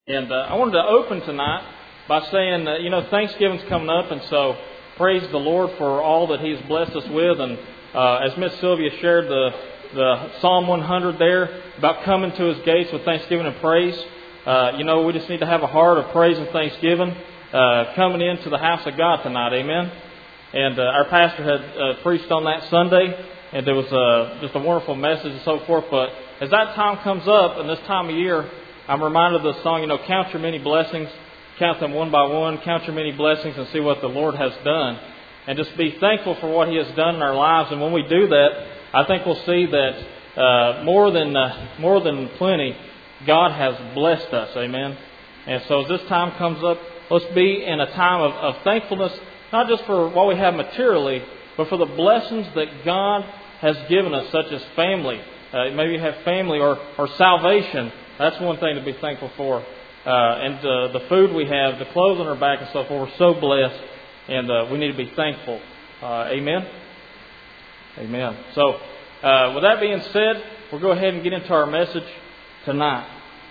And I wanted to open tonight by saying, Thanksgiving's coming up, and so praise the Lord for all that He's blessed us with. And as Miss Sylvia shared the Psalm 100 there about coming to His gates with thanksgiving and praise, we just need to have a heart of praise and thanksgiving coming into the house of God tonight. Amen. And our pastor had preached on that Sunday, and there was just a wonderful message and so forth. But as that time comes up, and this time of year, I'm reminded of the song, count your many blessings, count them one by one, count your many blessings and see what the Lord has done. And just be thankful for what He has done in our lives. And when we do that, I think we'll see that more than plenty, God has blessed us. Amen. And so as this time comes up, let's be in a time of thankfulness, not just for what we have materially, but for the blessings that God has given us, such as family. Maybe you have family or salvation. That's one thing to be thankful for. And the food we have, the clothes on our back and so forth, we're so blessed. And we need to be thankful. Amen? Amen. So, with that being said, we'll go ahead and get into our message tonight.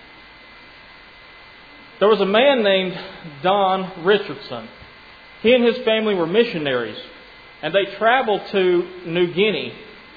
There was a man named Don Richardson. He and his family were missionaries. And they traveled to New Guinea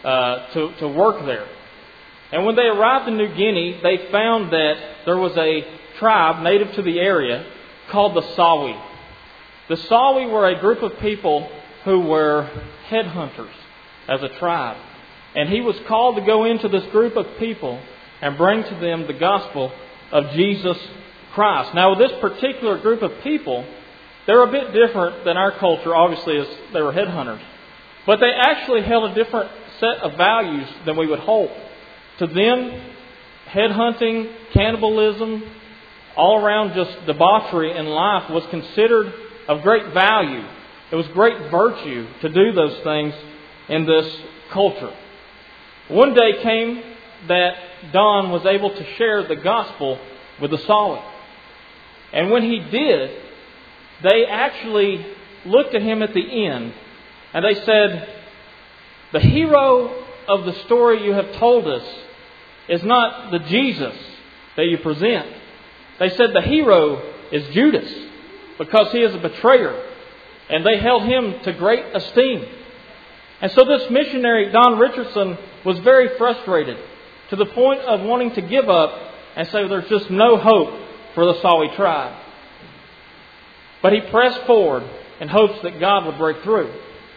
to work there. And when they arrived in New Guinea, they found that there was a tribe native to the area called the Sawi. The Sawi were a group of people who were headhunters as a tribe. And he was called to go into this group of people and bring to them the gospel of Jesus Christ. Now, with this particular group of people, they're a bit different than our culture, obviously, as they were headhunters. But they actually held a different set of values than we would hold. To them, headhunting, cannibalism, all around just debauchery in life was considered of great value. It was great virtue to do those things in this culture. One day came that Don was able to share the gospel with the Sawi. And when he did, they actually looked at him at the end and they said, "The hero of the story you have told us is not the Jesus that you present." They said the hero is Judas because he is a betrayer, and they held him to great esteem. And so this missionary, Don Richardson, was very frustrated to the point of wanting to give up and say there's just no hope for the Sawi tribe. But he pressed forward in hopes that God would break through.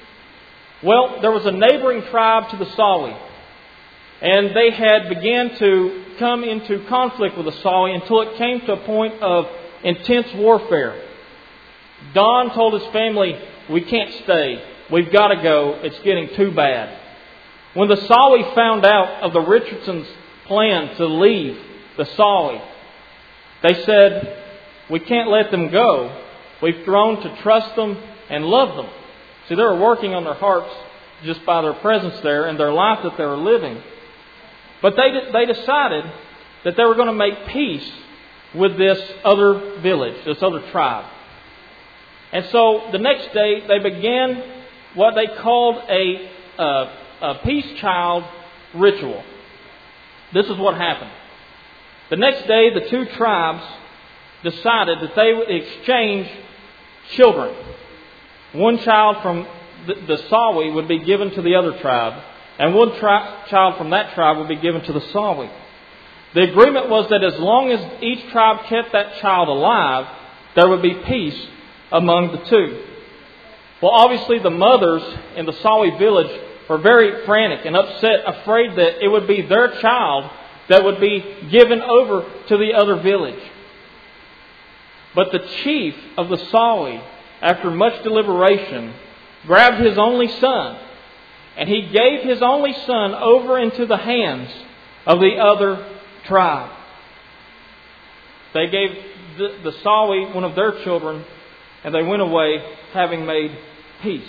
Well, there was a neighboring tribe to the Sawi, and they had began to come into conflict with the Sawi until it came to a point of intense warfare. Don told his family, "We can't stay. We've got to go. It's getting too bad." When the Sawi found out of the Richardsons' plan to leave the Sawi, they said, "We can't let them go. We've grown to trust them and love them." See, they were working on their hearts just by their presence there and their life that they were living. But they decided that they were going to make peace with this other village, this other tribe. And so the next day they began what they called a peace child ritual. This is what happened. The next day the two tribes decided that they would exchange children. One child from the Sawi would be given to the other tribe, and one child from that tribe would be given to the Sawi. The agreement was that as long as each tribe kept that child alive, there would be peace among the two. Well, obviously the mothers in the Sawi village were very frantic and upset, afraid that it would be their child that would be given over to the other village. But the chief of the Sawi, after much deliberation, grabbed his only son, and he gave his only son over into the hands of the other tribe. They gave the Sawi one of their children, and they went away having made peace.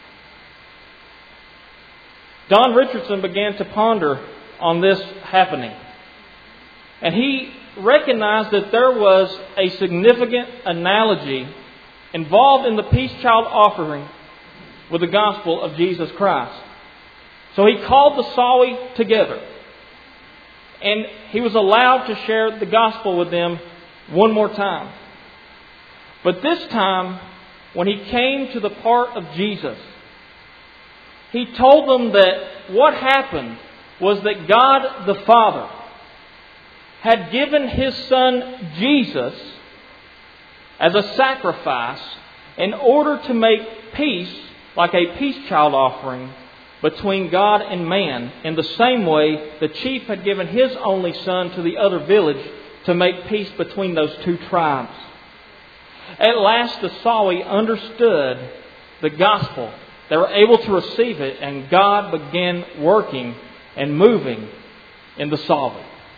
Don Richardson began to ponder on this happening, and he recognized that there was a significant analogy involved in the peace child offering with the gospel of Jesus Christ. So he called the Sawi together, and he was allowed to share the gospel with them one more time. But this time, when He came to the part of Jesus, He told them that what happened was that God the Father had given His Son Jesus as a sacrifice in order to make peace, like a peace child offering, between God and man, in the same way the chief had given his only son to the other village to make peace between those two tribes. At last the Sawi understood the gospel. They were able to receive it, and God began working and moving in the Sawi.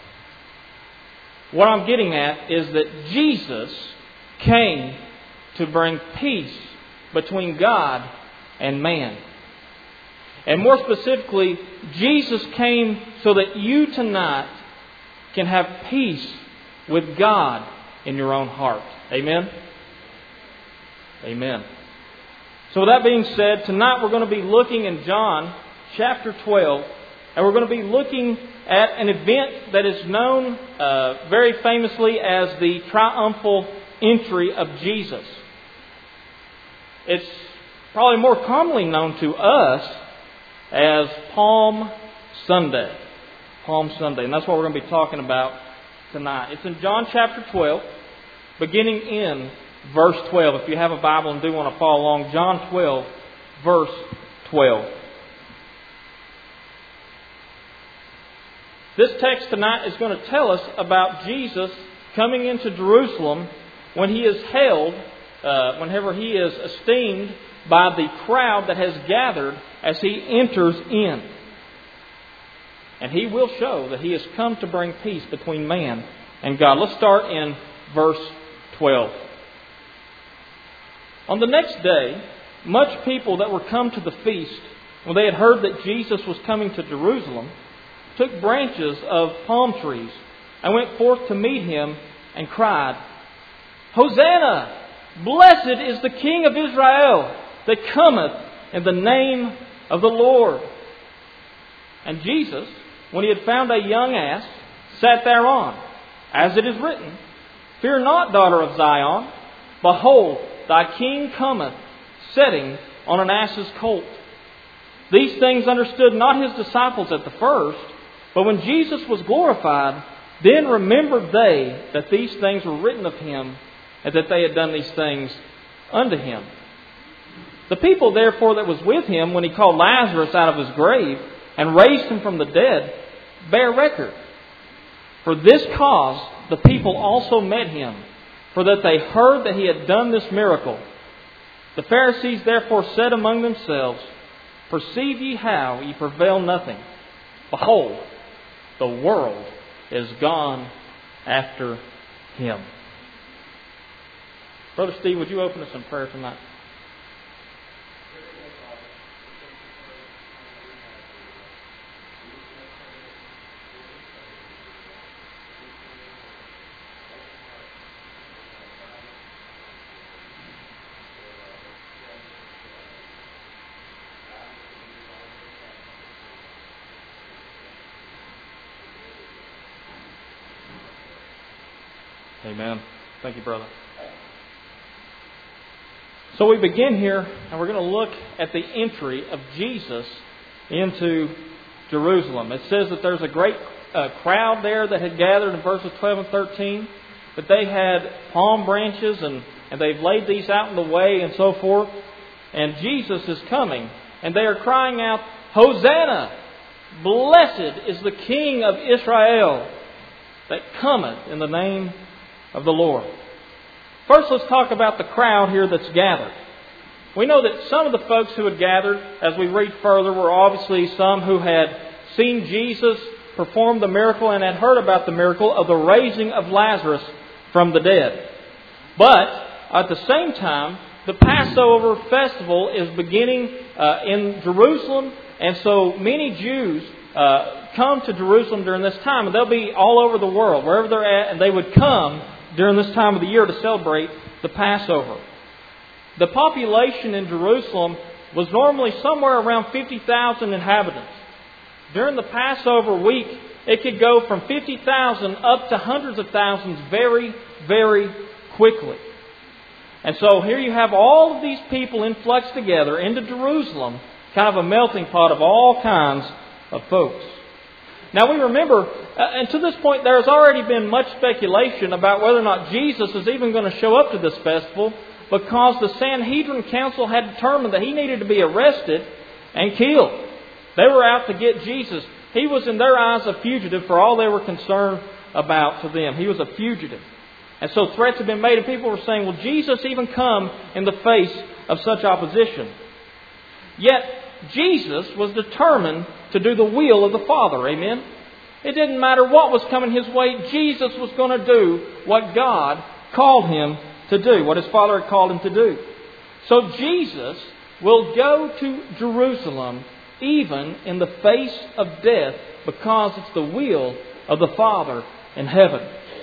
What I'm getting at is that Jesus came to bring peace between God and man. And more specifically, Jesus came so that you tonight can have peace with God in your own heart. Amen? Amen. So with that being said, tonight we're going to be looking in John chapter 12, and we're going to be looking at an event that is known very famously as the triumphal entry of Jesus. It's probably more commonly known to us as Palm Sunday. Palm Sunday. And that's what we're going to be talking about tonight. It's in John chapter 12, beginning in verse 12. If you have a Bible and do want to follow along, John 12, verse 12. This text tonight is going to tell us about Jesus coming into Jerusalem when He is hailed, whenever He is esteemed by the crowd that has gathered as He enters in. And He will show that He has come to bring peace between man and God. Let's start in verse 12. On the next day, much people that were come to the feast, when they had heard that Jesus was coming to Jerusalem, took branches of palm trees and went forth to meet Him and cried, "Hosanna! Blessed is the King of Israel that cometh in the name of the Lord." And Jesus, when He had found a young ass, sat thereon, as it is written, "Fear not, daughter of Zion. Behold, thy King cometh, sitting on an ass's colt." These things understood not His disciples at the first, but when Jesus was glorified, then remembered they that these things were written of Him, and that they had done these things unto Him. The people therefore that was with Him, when He called Lazarus out of his grave, and raised him from the dead, bear record. For this cause the people also met Him, for that they heard that He had done this miracle. The Pharisees therefore said among themselves, "Perceive ye how ye prevail nothing? Behold, the world is gone after Him." Brother Steve, would you open us in prayer tonight? Amen. Thank you, brother. So we begin here, and we're going to look at the entry of Jesus into Jerusalem. It says that there's a great crowd there that had gathered in verses 12 and 13. That they had palm branches, and they've laid these out in the way and so forth. And Jesus is coming, and they are crying out, "Hosanna! Blessed is the King of Israel that cometh in the name of the Lord." First, let's talk about the crowd here that's gathered. We know that some of the folks who had gathered, as we read further, were obviously some who had seen Jesus perform the miracle and had heard about the miracle of the raising of Lazarus from the dead. But at the same time, the Passover festival is beginning in Jerusalem, and so many Jews come to Jerusalem during this time, and they'll be all over the world, wherever they're at, and they would come during this time of the year to celebrate the Passover. The population in Jerusalem was normally somewhere around 50,000 inhabitants. During the Passover week, it could go from 50,000 up to hundreds of thousands very, very quickly. And so here you have all of these people influxed together into Jerusalem, kind of a melting pot of all kinds of folks. Now we remember, and to this point there has already been much speculation about whether or not Jesus is even going to show up to this festival, because the Sanhedrin Council had determined that He needed to be arrested and killed. They were out to get Jesus. He was in their eyes a fugitive for all they were concerned about to them. He was a fugitive. And so threats have been made, and people were saying, will Jesus even come in the face of such opposition? Yet Jesus was determined to do the will of the Father. Amen? It didn't matter what was coming His way. Jesus was going to do what God called Him to do, what His Father had called Him to do. So Jesus will go to Jerusalem even in the face of death, because it's the will of the Father in heaven.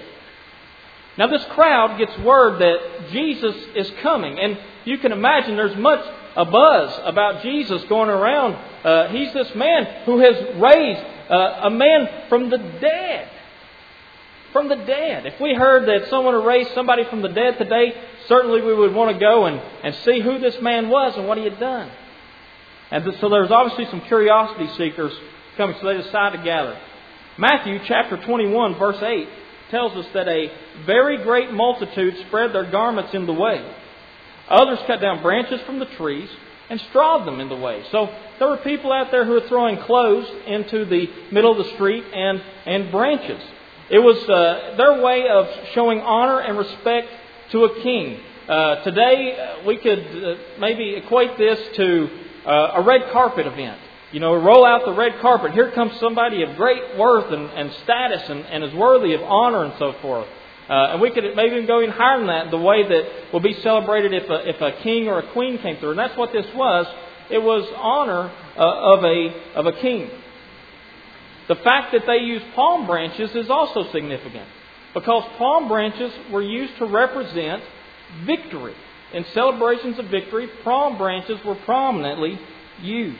Now this crowd gets word that Jesus is coming, and you can imagine there's much a buzz about Jesus going around. He's this man who has raised a man from the dead. From the dead. If we heard that someone had raised somebody from the dead today, certainly we would want to go and see who this man was and what he had done. And so there's obviously some curiosity seekers coming, so they decide to gather. Matthew chapter 21 verse 8 tells us that a very great multitude spread their garments in the way. Others cut down branches from the trees and strawed them in the way. So there were people out there who were throwing clothes into the middle of the street and branches. It was their way of showing honor and respect to a king. Today we could maybe equate this to a red carpet event. You know, roll out the red carpet. Here comes somebody of great worth and status and is worthy of honor and so forth. And we could maybe even go even higher than that, the way that will be celebrated if a king or a queen came through. And that's what this was. It was honor of a king. The fact that they used palm branches is also significant, because palm branches were used to represent victory. In celebrations of victory, palm branches were prominently used.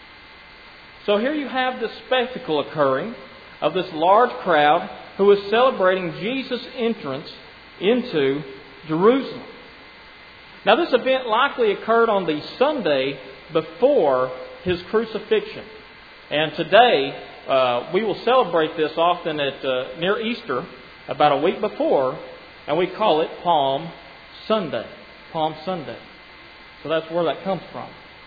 So here you have this spectacle occurring of this large crowd who is celebrating Jesus' entrance into Jerusalem. Now this event likely occurred on the Sunday before His crucifixion. And today we will celebrate this often at near Easter, about a week before, and we call it Palm Sunday. Palm Sunday. So that's where that comes from.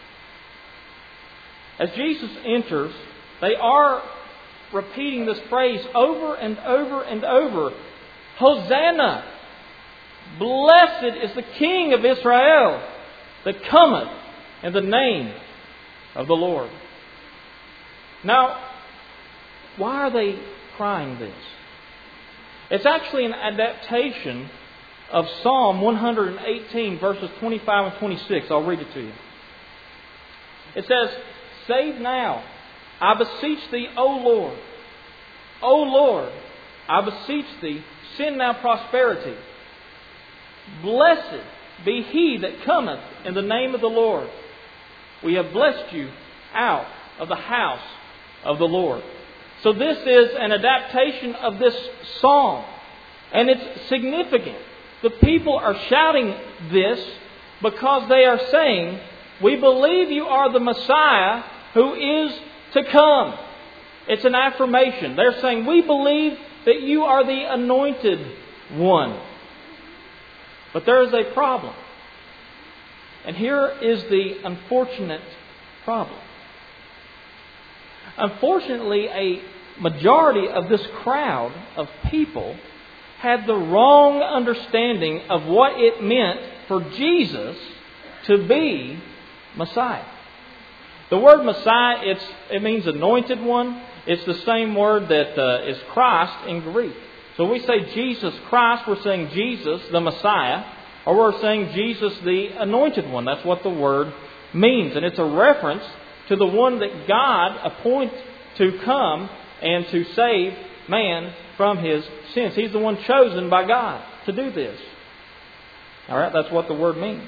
As Jesus enters, they are repeating this phrase over and over and over. Hosanna! Blessed is the King of Israel that cometh in the name of the Lord. Now, why are they crying this? It's actually an adaptation of Psalm 118 verses 25 and 26. I'll read it to you. It says, "Save now, I beseech thee, O Lord. O Lord, I beseech thee, send now prosperity. Blessed be he that cometh in the name of the Lord. We have blessed you out of the house of the Lord." So this is an adaptation of this psalm. And it's significant. The people are shouting this because they are saying, "We believe you are the Messiah who is to come." It's an affirmation. They're saying, "We believe that you are the anointed one." But there is a problem. And here is the unfortunate problem. Unfortunately, a majority of this crowd of people had the wrong understanding of what it meant for Jesus to be Messiah. The word Messiah, it means anointed one. It's the same word that is Christ in Greek. So when we say Jesus Christ, we're saying Jesus the Messiah, or we're saying Jesus the anointed one. That's what the word means. And it's a reference to the one that God appointed to come and to save man from his sins. He's the one chosen by God to do this. All right, that's what the word means.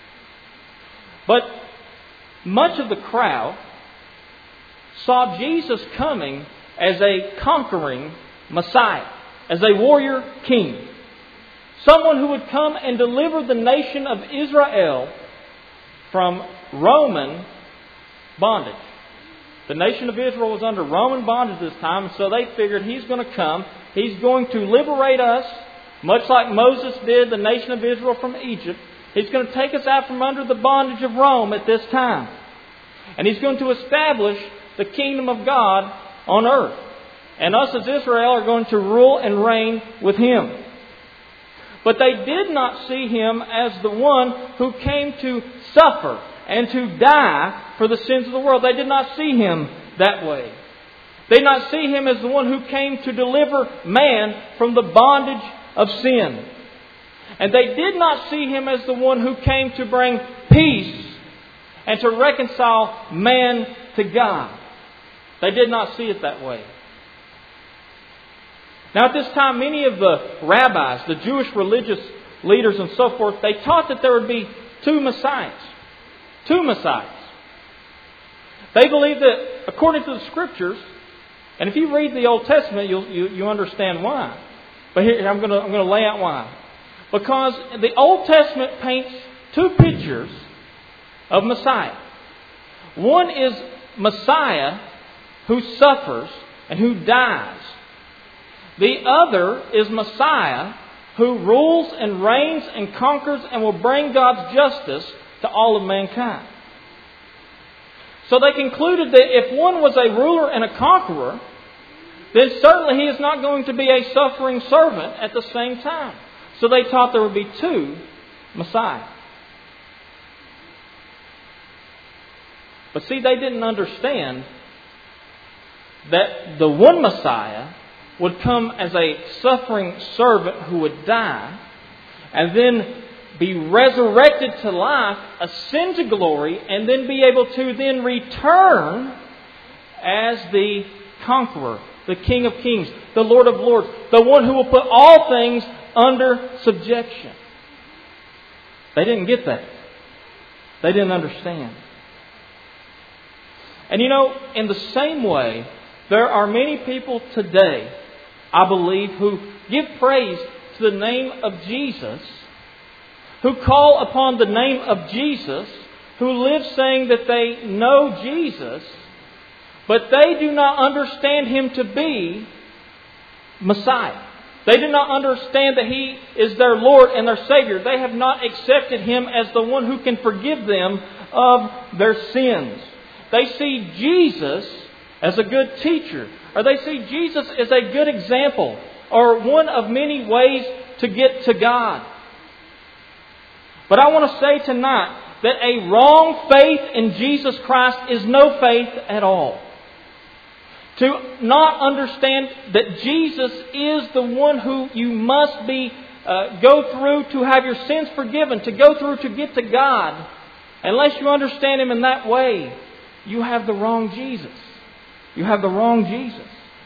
But much of the crowd saw Jesus coming as a conquering Messiah, as a warrior king. Someone who would come and deliver the nation of Israel from Roman bondage. The nation of Israel was under Roman bondage this time, and so they figured He's going to come. He's going to liberate us, much like Moses did the nation of Israel from Egypt. He's going to take us out from under the bondage of Rome at this time. And He's going to establish the kingdom of God on earth. And us as Israel are going to rule and reign with Him. But they did not see Him as the one who came to suffer and to die for the sins of the world. They did not see Him that way. They did not see Him as the one who came to deliver man from the bondage of sin. And they did not see Him as the one who came to bring peace and to reconcile man to God. They did not see it that way. Now at this time, many of the rabbis, the Jewish religious leaders and so forth, they taught that there would be two Messiahs. Two Messiahs. They believed that according to the Scriptures, and if you read the Old Testament, you understand why. But here I'm going to lay out why. Because the Old Testament paints two pictures of Messiah. One is Messiah who suffers and who dies. The other is Messiah who rules and reigns and conquers and will bring God's justice to all of mankind. So they concluded that if one was a ruler and a conqueror, then certainly he is not going to be a suffering servant at the same time. So they taught there would be two Messiahs. But see, they didn't understand that the one Messiah would come as a suffering servant who would die and then be resurrected to life, ascend to glory, and then be able to then return as the conqueror, the King of Kings, the Lord of Lords, the one who will put all things under subjection. They didn't get that. They didn't understand. And you know, in the same way, there are many people today, I believe, who give praise to the name of Jesus, who call upon the name of Jesus, who live saying that they know Jesus, but they do not understand Him to be Messiah. They do not understand that He is their Lord and their Savior. They have not accepted Him as the one who can forgive them of their sins. They see Jesus as a good teacher, or they see Jesus as a good example, or one of many ways to get to God. But I want to say tonight that a wrong faith in Jesus Christ is no faith at all. To not understand that Jesus is the one who you must go through to have your sins forgiven, to go through to get to God. Unless you understand Him in that way, you have the wrong Jesus. You have the wrong Jesus.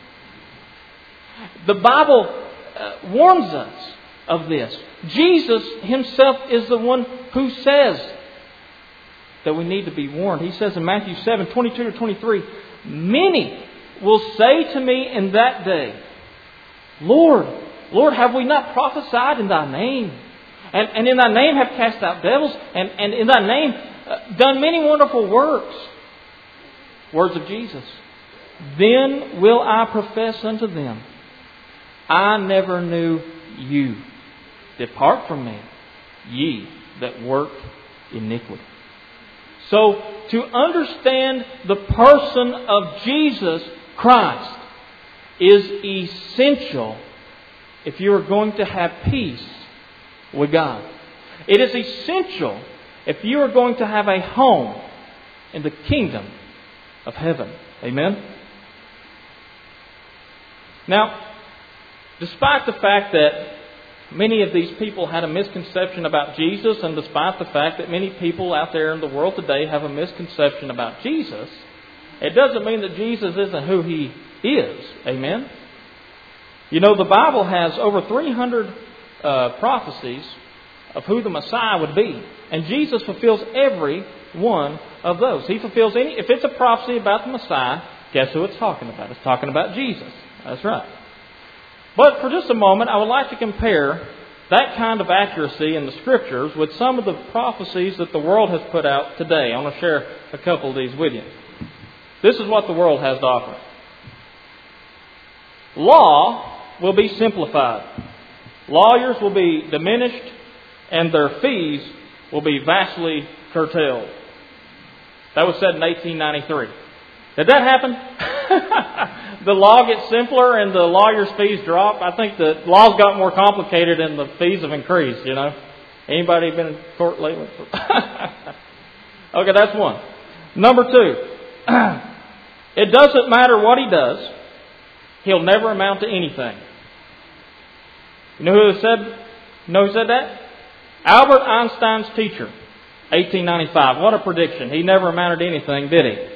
The Bible warns us of this. Jesus Himself is the one who says that we need to be warned. He says in Matthew 7:22-23, "Many will say to me in that day, Lord, Lord, have we not prophesied in Thy name? And in Thy name have cast out devils, and in Thy name done many wonderful works." Words of Jesus. "Then will I profess unto them, I never knew you. Depart from me, ye that work iniquity." So, to understand the person of Jesus Christ is essential if you are going to have peace with God. It is essential if you are going to have a home in the kingdom of heaven. Amen? Now, despite the fact that many of these people had a misconception about Jesus, and despite the fact that many people out there in the world today have a misconception about Jesus, it doesn't mean that Jesus isn't who He is. Amen? You know, the Bible has over 300 prophecies of who the Messiah would be. And Jesus fulfills every one of those. He fulfills if it's a prophecy about the Messiah, Guess who it's talking about? It's talking about Jesus. That's right. But for just a moment, I would like to compare that kind of accuracy in the Scriptures with some of the prophecies that the world has put out today. I want to share a couple of these with you. This is what the world has to offer. Law will be simplified. Lawyers will be diminished, and their fees will be vastly curtailed. That was said in 1893. Did that happen? The law gets simpler and the lawyer's fees drop. I think the laws got more complicated and the fees have increased, you know. Anybody been in court lately? Okay, that's one. Number two, it doesn't matter what he does. He'll never amount to anything. You know who said that? Albert Einstein's teacher, 1895. What a prediction. He never amounted to anything, did he?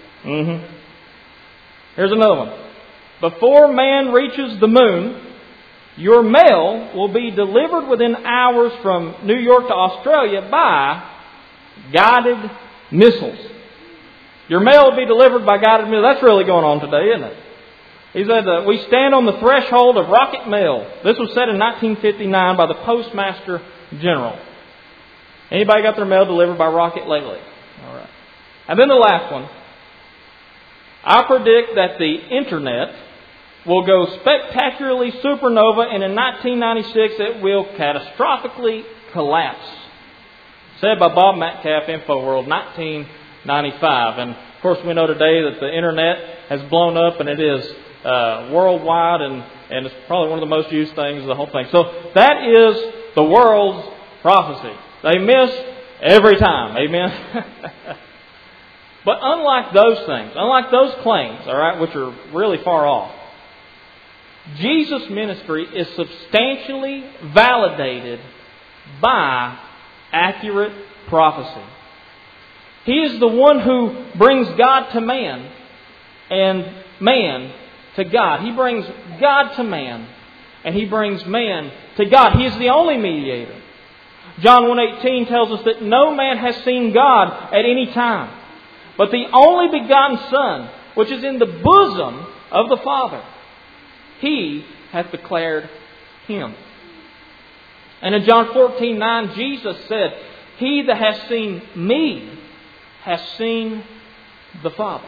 Here's another one. Before man reaches the moon, your mail will be delivered within hours from New York to Australia by guided missiles. Your mail will be delivered by guided missiles. That's really going on today, isn't it? He said, we stand on the threshold of rocket mail. This was said in 1959 by the Postmaster General. Anybody got their mail delivered by rocket lately? All right. And then the last one. I predict that the Internet will go spectacularly supernova, and in 1996 it will catastrophically collapse. Said by Bob Metcalf, InfoWorld, 1995. And of course we know today that the Internet has blown up and it is worldwide, and it's probably one of the most used things of the whole thing. So that is the world's prophecy. They miss every time. Amen? But unlike those things, unlike those claims, all right, which are really far off, Jesus' ministry is substantially validated by accurate prophecy. He is the one who brings God to man and man to God. He brings God to man and He brings man to God. He is the only mediator. John 1:18 tells us that no man has seen God at any time, but the only begotten Son, which is in the bosom of the Father, He hath declared Him. And in John 14:9, Jesus said, He that hath seen me has seen the Father.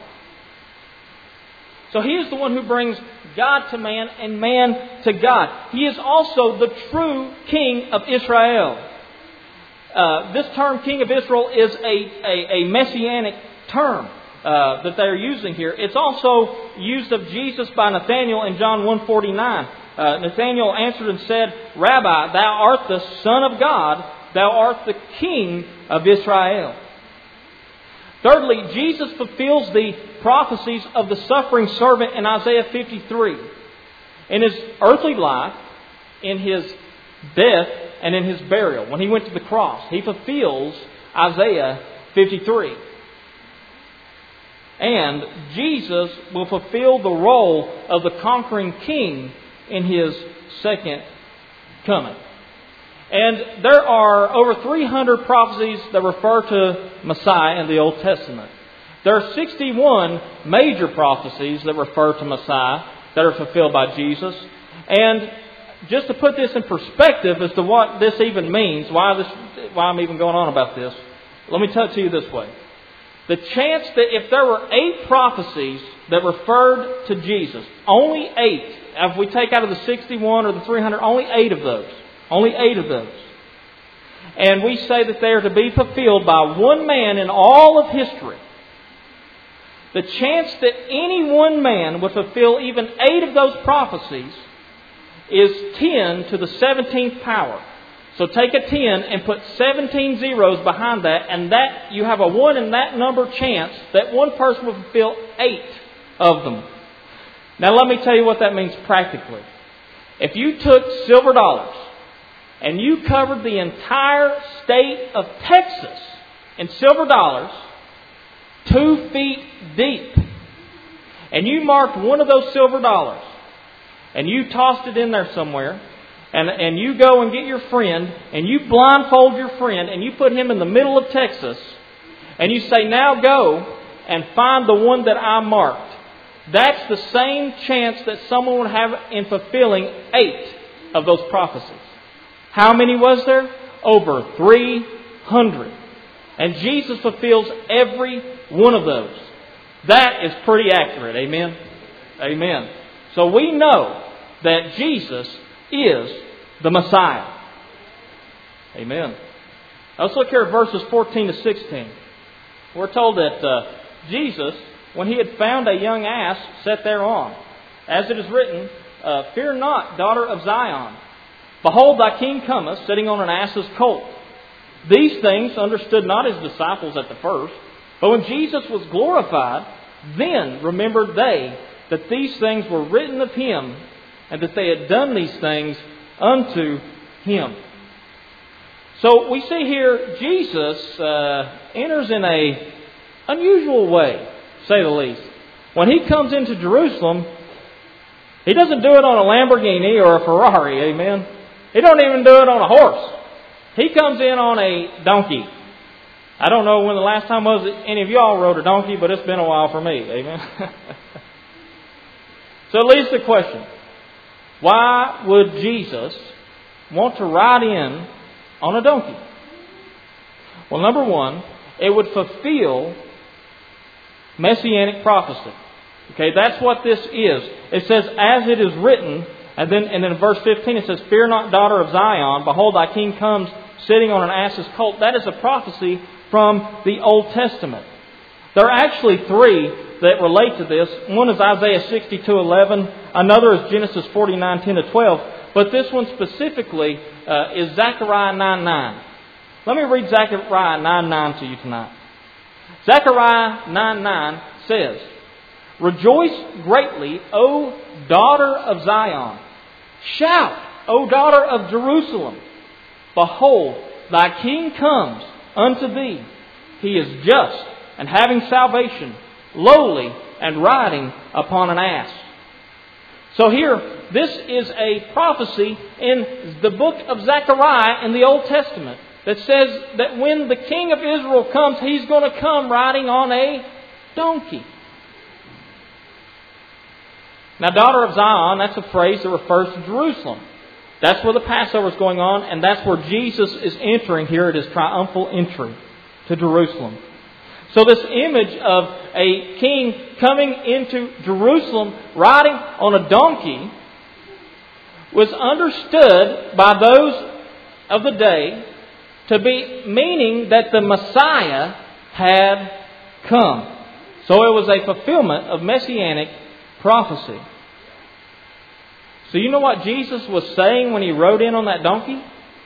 So He is the one who brings God to man and man to God. He is also the true King of Israel. This term King of Israel is a messianic term that they're using here. It's also used of Jesus by Nathanael in John 1:49. Nathanael answered and said, Rabbi, thou art the Son of God, thou art the King of Israel. Thirdly, Jesus fulfills the prophecies of the suffering servant in Isaiah 53. In His earthly life, in His death, and in His burial, when He went to the cross, He fulfills Isaiah 53. And Jesus will fulfill the role of the conquering king in His second coming. And there are over 300 prophecies that refer to Messiah in the Old Testament. There are 61 major prophecies that refer to Messiah that are fulfilled by Jesus. And just to put this in perspective as to what this even means, why I'm even going on about this, let me tell it to you this way. The chance that if there were 8 prophecies that referred to Jesus, only 8, if we take out of the 61 or the 300, only 8 of those. Only 8 of those. And we say that they are to be fulfilled by one man in all of history. The chance that any one man would fulfill even 8 of those prophecies is 10 to the 17th power. So take a 10 and put 17 zeros behind that, and that you have a 1 in that number chance that one person will fulfill 8 of them. Now let me tell you what that means practically. If you took silver dollars and you covered the entire state of Texas in silver dollars 2 feet deep, and you marked one of those silver dollars and you tossed it in there somewhere, and you go and get your friend and you blindfold your friend and you put him in the middle of Texas and you say, now go and find the one that I marked. that's the same chance that someone would have in fulfilling 8 of those prophecies. How many was there? Over 300. And Jesus fulfills every one of those. That is pretty accurate. Amen? Amen. So we know that Jesus is the Messiah. Amen. Let's look here at verses 14 to 16. We're told that Jesus, when he had found a young ass, sat thereon. As it is written, Fear not, daughter of Zion. Behold, thy king cometh, sitting on an ass's colt. These things understood not his disciples at the first. But when Jesus was glorified, then remembered they that these things were written of him, and that they had done these things unto him. So we see here Jesus enters in a unusual way, to say the least. When he comes into Jerusalem, he doesn't do it on a Lamborghini or a Ferrari, amen? He don't even do it on a horse. He comes in on a donkey. I don't know when the last time was that any of y'all rode a donkey, but it's been a while for me, amen? So it leads to the question, why would Jesus want to ride in on a donkey? Well, number one, it would fulfill messianic prophecy. Okay, that's what this is. It says, as it is written, and then in verse 15 it says, Fear not, daughter of Zion, behold, thy king comes sitting on an ass's colt. That is a prophecy from the Old Testament. There are actually 3 that relate to this. One is Isaiah 62:11. Another is Genesis 49:10-12. But this one specifically is Zechariah 9:9. Let me read Zechariah 9:9 to you tonight. Zechariah 9:9 says, Rejoice greatly, O daughter of Zion. Shout, O daughter of Jerusalem. Behold, thy king comes unto thee. He is just and having salvation, lowly and riding upon an ass. So here, this is a prophecy in the book of Zechariah in the Old Testament that says that when the king of Israel comes, he's going to come riding on a donkey. Now, daughter of Zion, that's a phrase that refers to Jerusalem. That's where the Passover is going on, and that's where Jesus is entering here at his triumphal entry to Jerusalem. So this image of a king coming into Jerusalem riding on a donkey was understood by those of the day to be meaning that the Messiah had come. So it was a fulfillment of messianic prophecy. So you know what Jesus was saying when he rode in on that donkey?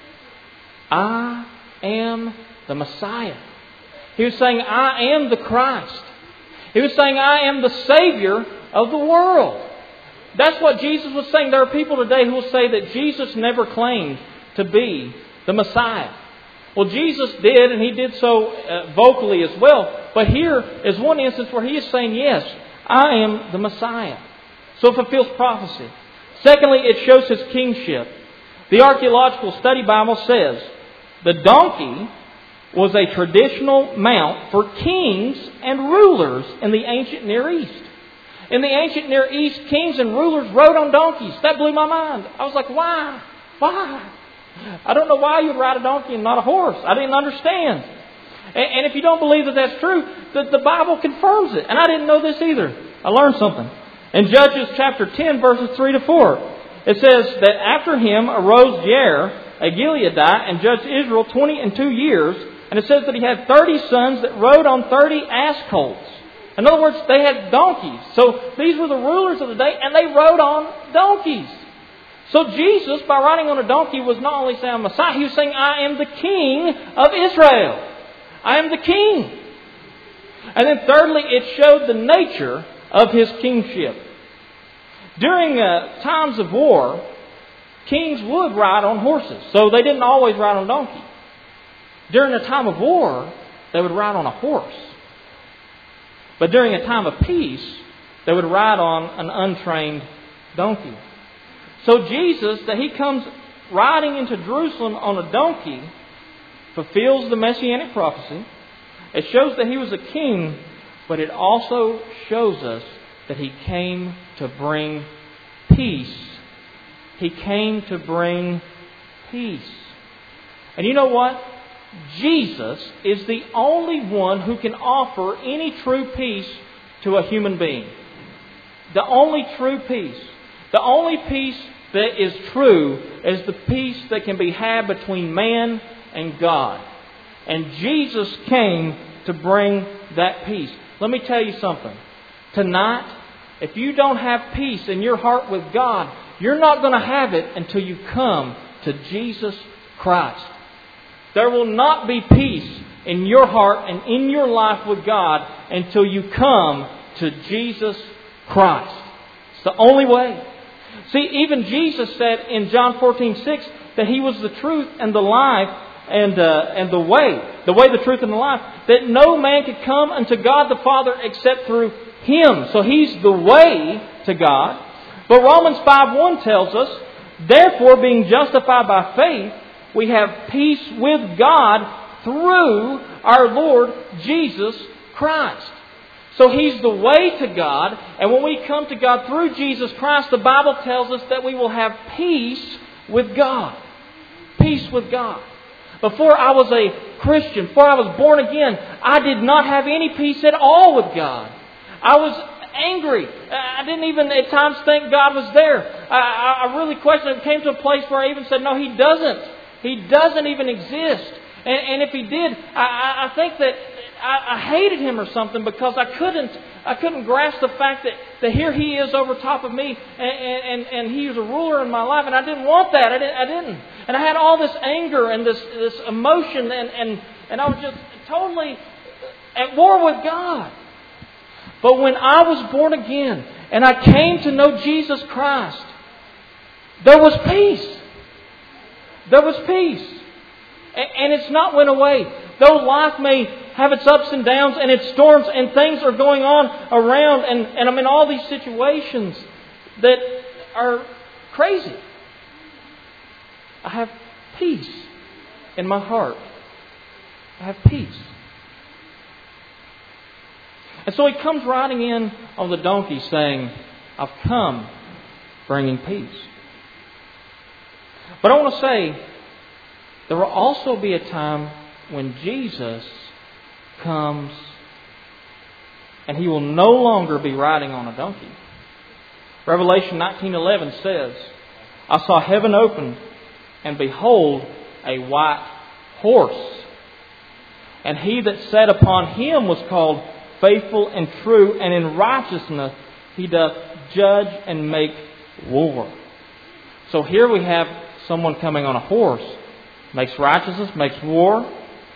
I am the Messiah. He was saying, I am the Christ. He was saying, I am the Savior of the world. That's what Jesus was saying. There are people today who will say that Jesus never claimed to be the Messiah. Well, Jesus did, and he did so vocally as well. But here is one instance where he is saying, yes, I am the Messiah. So it fulfills prophecy. Secondly, it shows his kingship. The Archaeological Study Bible says the donkey was a traditional mount for kings and rulers in the ancient Near East. In the ancient Near East, kings and rulers rode on donkeys. That blew my mind. I was like, why? Why? I don't know why you'd ride a donkey and not a horse. I didn't understand. And if you don't believe that that's true, the Bible confirms it. And I didn't know this either. I learned something. In Judges chapter 10, verses 3-4, it says that after him arose Jair, a Gileadite, and judged Israel 22 years. And it says that he had 30 sons that rode on 30 ass colts. In other words, they had donkeys. So these were the rulers of the day, and they rode on donkeys. So Jesus, by riding on a donkey, was not only saying Messiah, he was saying, I am the King of Israel. I am the King. And then thirdly, it showed the nature of his kingship. During times of war, kings would ride on horses. So they didn't always ride on donkeys. During a time of war, they would ride on a horse. But during a time of peace, they would ride on an untrained donkey. So Jesus, that he comes riding into Jerusalem on a donkey, fulfills the messianic prophecy. It shows that he was a king, but it also shows us that He came to bring peace. He came to bring peace. And you know what? Jesus is the only one who can offer any true peace to a human being. The only true peace. The only peace that is true is the peace that can be had between man and God. And Jesus came to bring that peace. Let me tell you something. Tonight, if you don't have peace in your heart with God, you're not going to have it until you come to Jesus Christ. There will not be peace in your heart and in your life with God until you come to Jesus Christ. It's the only way. See, even Jesus said in John 14:6 that He was the truth and the life and the way, the truth, and the life, that no man could come unto God the Father except through Him. So He's the way to God. But Romans 5:1 tells us, therefore, being justified by faith, we have peace with God through our Lord Jesus Christ. So He's the way to God, and when we come to God through Jesus Christ, the Bible tells us that we will have peace with God. Peace with God. Before I was a Christian, before I was born again, I did not have any peace at all with God. I was angry. I didn't even at times think God was there. I really questioned it. It came to a place where I even said, no, He doesn't. He doesn't even exist. And if He did, I think that I hated Him or something, because I couldn't grasp the fact that here He is over top of me, and He is a ruler in my life, and I didn't want that. I didn't. And I had all this anger and this emotion, and I was just totally at war with God. But when I was born again and I came to know Jesus Christ, there was peace. There was peace. And it's not went away. Though life may have its ups and downs and its storms and things are going on around, and I'm in all these situations that are crazy, I have peace in my heart. I have peace. And so He comes riding in on the donkey saying, I've come bringing peace. But I want to say, there will also be a time when Jesus comes and He will no longer be riding on a donkey. Revelation 19:11 says, I saw heaven opened, and behold, a white horse. And He that sat upon him was called Faithful and True, and in righteousness He doth judge and make war. So here we have someone coming on a horse, makes righteousness, makes war.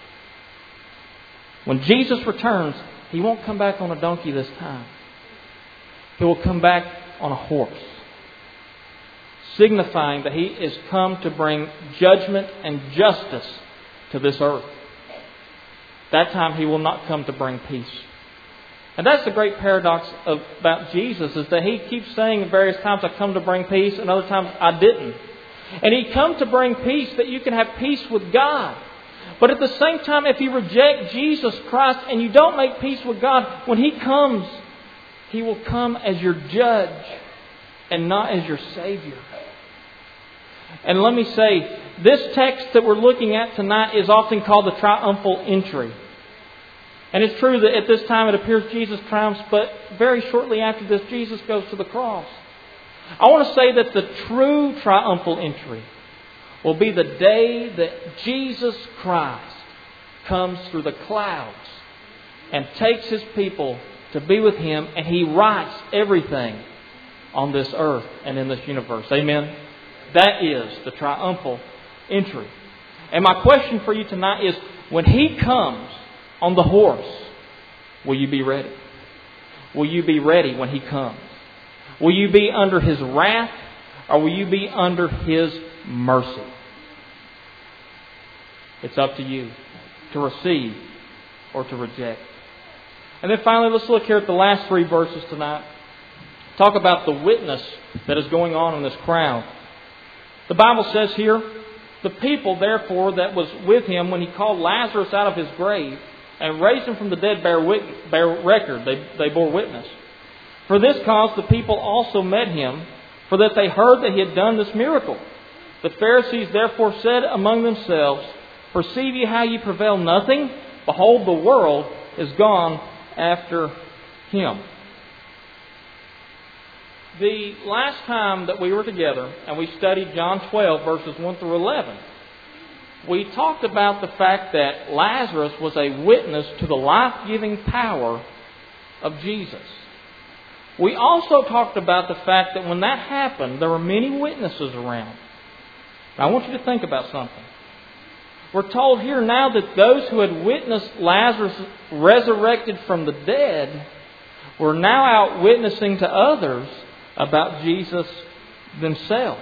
When Jesus returns, He won't come back on a donkey this time. He will come back on a horse, signifying that He is come to bring judgment and justice to this earth. That time He will not come to bring peace. And that's the great paradox about Jesus, is that He keeps saying at various times, I come to bring peace, and other times I didn't. And He come to bring peace, that you can have peace with God. But at the same time, if you reject Jesus Christ and you don't make peace with God, when He comes, He will come as your judge and not as your Savior. And let me say, this text that we're looking at tonight is often called the triumphal entry. And it's true that at this time it appears Jesus triumphs, but very shortly after this, Jesus goes to the cross. I want to say that the true triumphal entry will be the day that Jesus Christ comes through the clouds and takes His people to be with Him, and He rights everything on this earth and in this universe. Amen? That is the triumphal entry. And my question for you tonight is, when He comes on the horse, will you be ready? Will you be ready when He comes? Will you be under His wrath, or will you be under His mercy? It's up to you to receive or to reject. And then finally, let's look here at the last 3 verses tonight. Talk about the witness that is going on in this crowd. The Bible says here, the people therefore that was with Him when He called Lazarus out of his grave and raised him from the dead bear record. They bore witness. For this cause the people also met him, for that they heard that he had done this miracle. The Pharisees therefore said among themselves, Perceive ye how ye prevail nothing? Behold, the world is gone after him. The last time that we were together and we studied John 12 verses 1 through 11, we talked about the fact that Lazarus was a witness to the life-giving power of Jesus. We also talked about the fact that when that happened, there were many witnesses around. Now, I want you to think about something. We're told here now that those who had witnessed Lazarus resurrected from the dead were now out witnessing to others about Jesus themselves.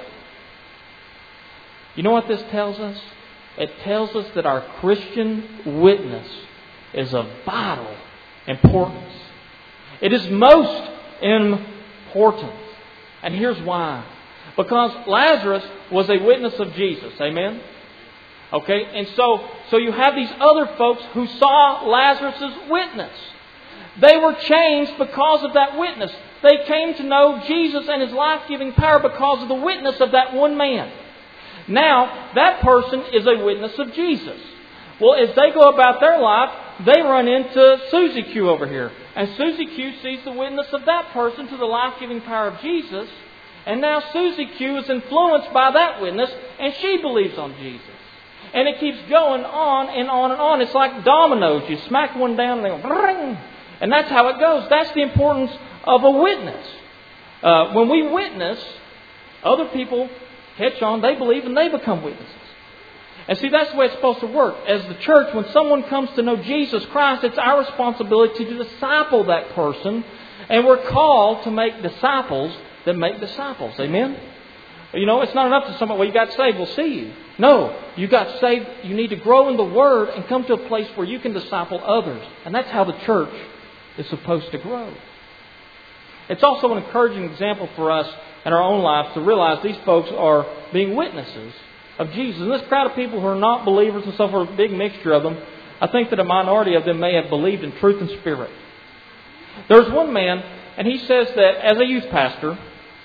You know what this tells us? It tells us that our Christian witness is of vital importance. It is most important. And here's why. Because Lazarus was a witness of Jesus. Amen? Okay? And so you have these other folks who saw Lazarus' witness. They were changed because of that witness. They came to know Jesus and His life-giving power because of the witness of that one man. Now, that person is a witness of Jesus. Well, as they go about their life, they run into Susie Q over here. And Susie Q sees the witness of that person to the life-giving power of Jesus. And now Susie Q is influenced by that witness, and she believes on Jesus. And it keeps going on and on and on. It's like dominoes. You smack one down and they go, ring. And that's how it goes. That's the importance of a witness. When we witness, other people catch on, they believe, and they become witnesses. And see, that's the way it's supposed to work. As the church, when someone comes to know Jesus Christ, it's our responsibility to disciple that person. And we're called to make disciples that make disciples. Amen? You know, it's not enough to somebody, well, you got saved, we'll see you. No, you got saved, you need to grow in the Word and come to a place where you can disciple others. And that's how the church is supposed to grow. It's also an encouraging example for us in our own lives to realize these folks are being witnesses of Jesus. And this crowd of people who are not believers and so forth, a big mixture of them, I think that a minority of them may have believed in truth and spirit. There's one man, and he says that as a youth pastor,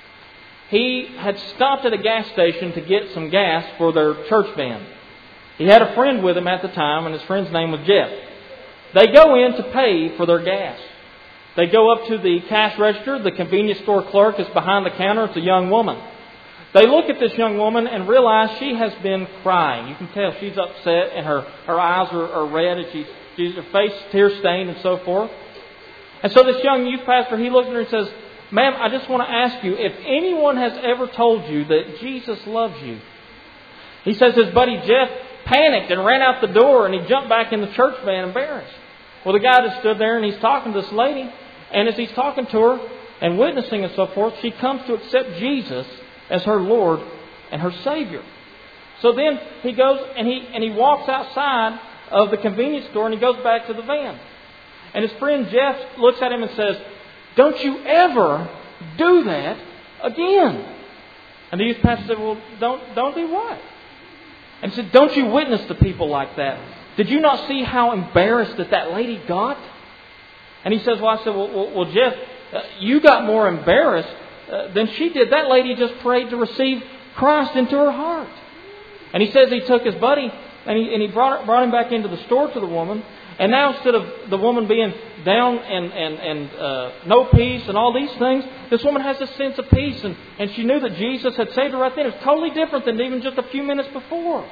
he had stopped at a gas station to get some gas for their church van. He had a friend with him at the time, and his friend's name was Jeff. They go in to pay for their gas. They go up to the cash register. The convenience store clerk is behind the counter. It's a young woman. They look at this young woman and realize she has been crying. You can tell she's upset, and her eyes are red, and her face is tear-stained and so forth. And so this young youth pastor, he looks at her and says, Ma'am, I just want to ask you, if anyone has ever told you that Jesus loves you. He says his buddy Jeff panicked and ran out the door, and he jumped back in the church van embarrassed. Well, the guy just stood there, and he's talking to this lady. And as he's talking to her and witnessing and so forth, she comes to accept Jesus as her Lord and her Savior. So then he goes and he walks outside of the convenience store, and he goes back to the van. And his friend Jeff looks at him and says, Don't you ever do that again. And the youth pastor said, Well, don't do what? And he said, Don't you witness to people like that? Did you not see how embarrassed that lady got? And he says, Well, I said, Well, Jeff, you got more embarrassed than she did. That lady just prayed to receive Christ into her heart. And he says he took his buddy and he brought him back into the store to the woman. And now instead of the woman being down and no peace and all these things, this woman has this sense of peace. And she knew that Jesus had saved her right then. It's totally different than even just a few minutes before.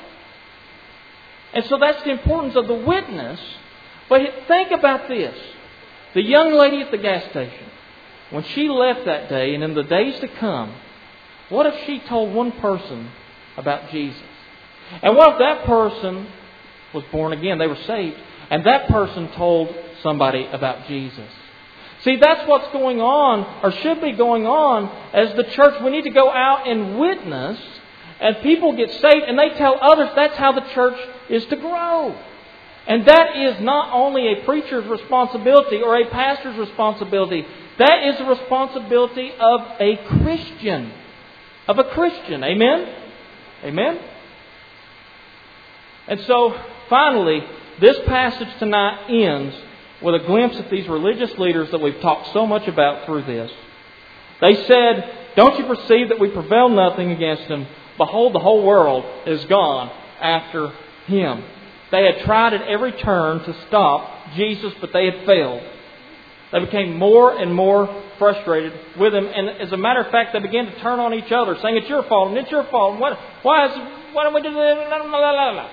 And so that's the importance of the witness. But think about this. The young lady at the gas station, when she left that day and in the days to come, what if she told one person about Jesus? And what if that person was born again? They were saved. And that person told somebody about Jesus. See, that's what's going on, or should be going on, as the church. We need to go out and witness, and people get saved, and they tell others. That's how the church is to grow. And that is not only a preacher's responsibility or a pastor's responsibility. That is the responsibility of a Christian. Of a Christian. Amen? Amen? And so, finally, this passage tonight ends with a glimpse at these religious leaders that we've talked so much about through this. They said, "Don't you perceive that we prevail nothing against him? Behold, the whole world is gone after him." They had tried at every turn to stop Jesus, but they had failed. They became more and more frustrated with him. And as a matter of fact, they began to turn on each other, saying, "It's your fault, and it's your fault. And why don't we do that?"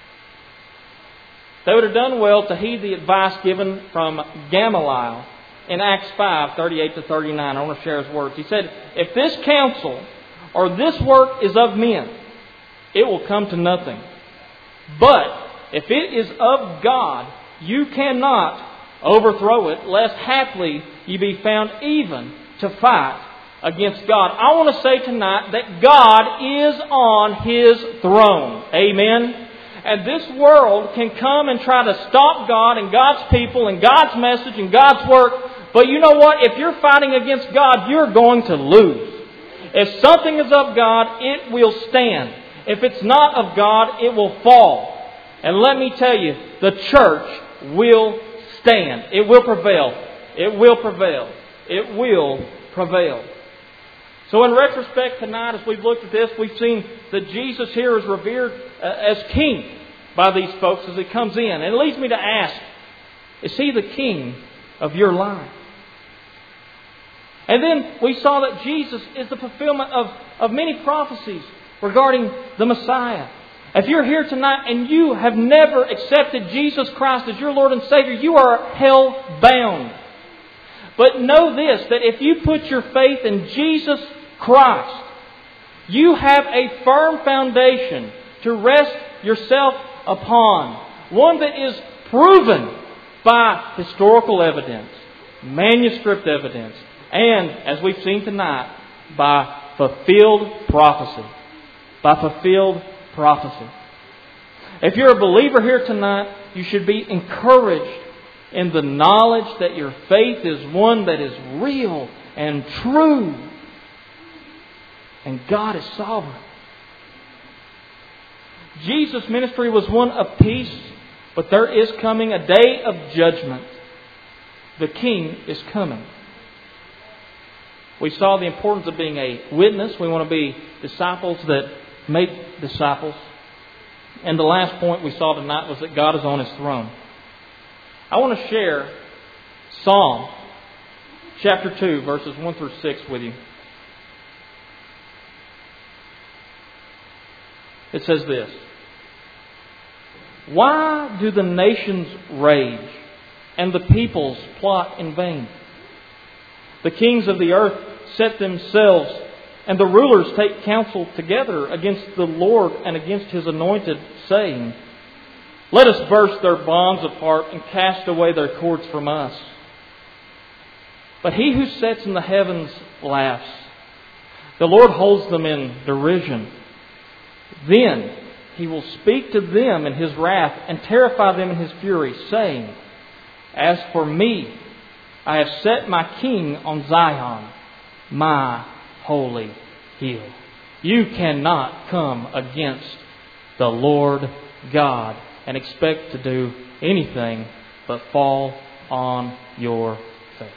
They would have done well to heed the advice given from Gamaliel in Acts 5:38-39. I want to share his words. He said, "If this counsel or this work is of men, it will come to nothing. But if it is of God, you cannot overthrow it, lest haply ye be found even to fight against God." I want to say tonight that God is on His throne. Amen. And this world can come and try to stop God and God's people and God's message and God's work. But you know what? If you're fighting against God, you're going to lose. If something is of God, it will stand. If it's not of God, it will fall. And let me tell you, the church will stand. It will prevail. It will prevail. It will prevail. So in retrospect tonight, as we've looked at this, we've seen that Jesus here is revered as King by these folks as He comes in. And it leads me to ask, is He the King of your life? And then we saw that Jesus is the fulfillment of many prophecies regarding the Messiah. If you're here tonight and you have never accepted Jesus Christ as your Lord and Savior, you are hell-bound. But know this, that if you put your faith in Jesus Christ, you have a firm foundation to rest yourself upon. One that is proven by historical evidence, manuscript evidence, and, as we've seen tonight, by fulfilled prophecy. By fulfilled prophecy. If you're a believer here tonight, you should be encouraged in the knowledge that your faith is one that is real and true. And God is sovereign. Jesus' ministry was one of peace, but there is coming a day of judgment. The King is coming. We saw the importance of being a witness. We want to be disciples that make disciples. And the last point we saw tonight was that God is on His throne. I want to share Psalm chapter 2, verses 1 through 6 with you. It says this: "Why do the nations rage and the peoples plot in vain? The kings of the earth set themselves, and the rulers take counsel together against the Lord and against His anointed, saying, Let us burst their bonds apart and cast away their cords from us. But He who sits in the heavens laughs. The Lord holds them in derision. Then He will speak to them in His wrath and terrify them in His fury, saying, As for me, I have set my King on Zion, my holy hill." You cannot come against the Lord God and expect to do anything but fall on your face.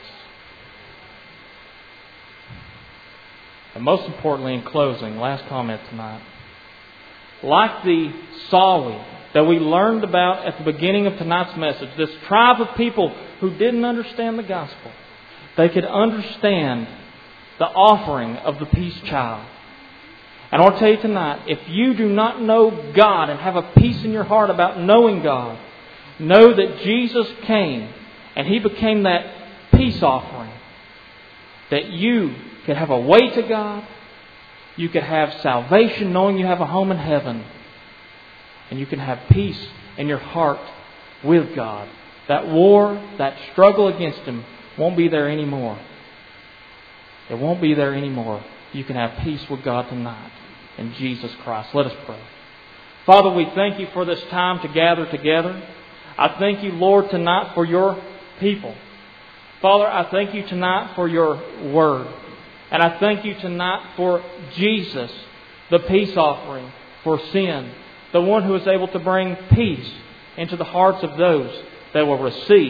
And most importantly, in closing, last comment tonight. Like the Sawi that we learned about at the beginning of tonight's message, this tribe of people who didn't understand the gospel, they could understand the offering of the peace child. And I'll tell you tonight, if you do not know God and have a peace in your heart about knowing God, know that Jesus came and He became that peace offering. That you could have a way to God, you could have salvation knowing you have a home in heaven, and you can have peace in your heart with God. That war, that struggle against Him won't be there anymore. It won't be there anymore. You can have peace with God tonight in Jesus Christ. Let us pray. Father, we thank You for this time to gather together. I thank You, Lord, tonight for Your people. Father, I thank You tonight for Your Word. And I thank You tonight for Jesus, the peace offering for sin, the one who is able to bring peace into the hearts of those that will receive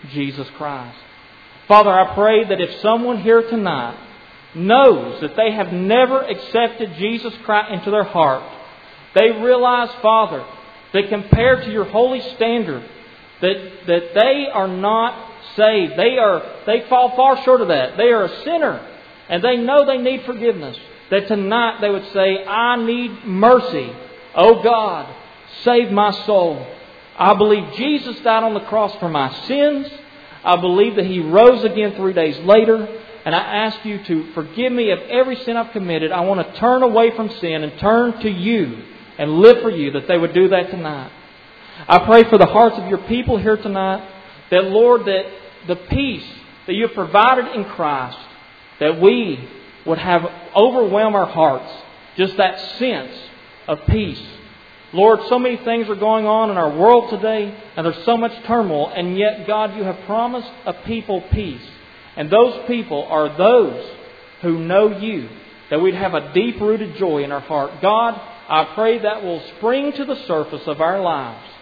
Jesus Christ. Father, I pray that if someone here tonight knows that they have never accepted Jesus Christ into their heart, they realize, Father, that compared to your holy standard, that they are not saved. They fall far short of that. They are a sinner, and they know they need forgiveness. That tonight they would say, I need mercy. Oh God, save my soul. I believe Jesus died on the cross for my sins. I believe that He rose again 3 days later. And I ask You to forgive me of every sin I've committed. I want to turn away from sin and turn to You and live for You, that they would do that tonight. I pray for the hearts of Your people here tonight, that, Lord, that the peace that You have provided in Christ, that we would have overwhelm our hearts, just that sense of peace. Lord, so many things are going on in our world today, and there's so much turmoil, and yet, God, You have promised a people peace. And those people are those who know You, that we'd have a deep-rooted joy in our heart. God, I pray that will spring to the surface of our lives,